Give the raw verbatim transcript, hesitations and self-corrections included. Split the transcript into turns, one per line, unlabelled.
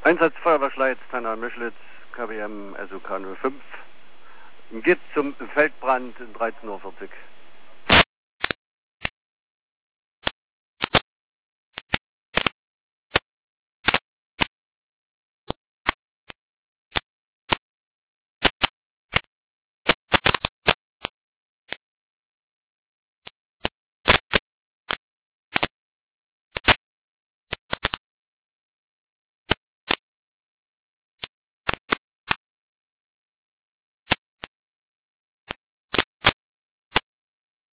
Einsatz Feuerwehrschleiz, Tanner Mischlitz, K W M S U K null fünf. Geht zum Feldbrand dreizehn Uhr vierzig.